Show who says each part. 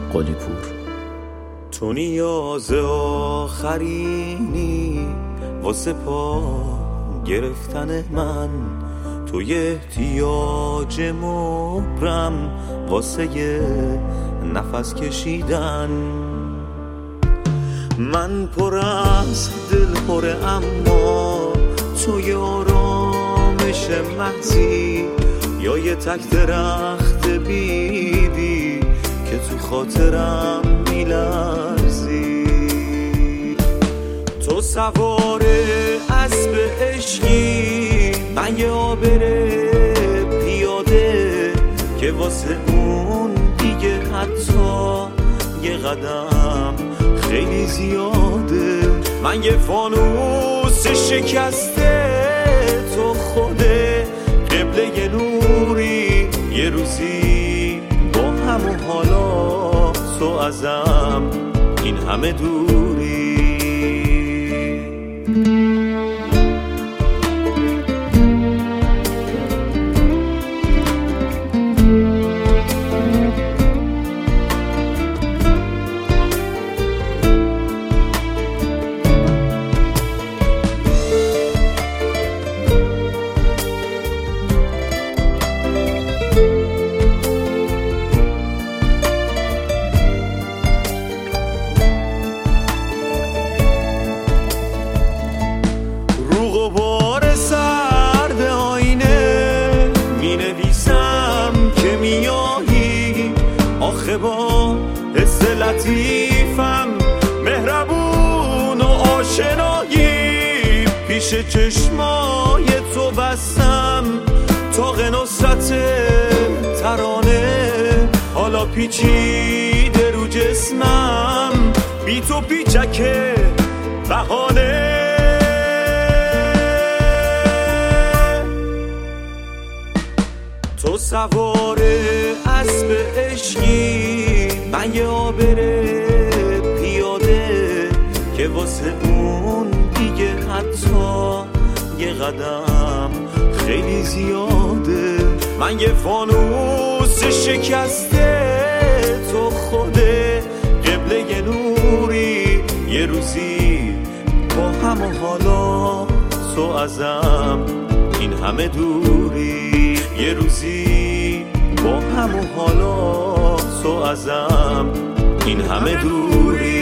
Speaker 1: قلی پور.
Speaker 2: تو نیاز آخرینی واسه پا گرفتن من، توی احتیاج مبرم واسه یه نفس کشیدن. من پر از دل پره اما توی آرامش محضی، یا یه تک درخت بیدی که تو خاطرم میلرزی. تو سوار اسب عشقی، من یه آبره پیاده که واسه اون دیگه حتی یه قدم خیلی زیاده. من یه فانوس شکسته، تو خوده قبله یه نوری، یه روزی با هم و حالا تو ازم این همه دوری. آخه با حس لطیفم مهربون و آشنایی، پیش چشمای تو بستم تاق نصرت ترانه. حالا پیچیده رو جسمم، بی تو پیچک بهانه. تو سوار اسب عشقی، من یه آبره پیاده که واسه اون دیگه حتی یه قدم خیلی زیاده. من یه فانوس شکسته، تو خوده قبله یه نوری، یه روزی با هم و حالا تو ازم این همه دوری. یه روزی با هم و حالا تو ازم این همه دوری.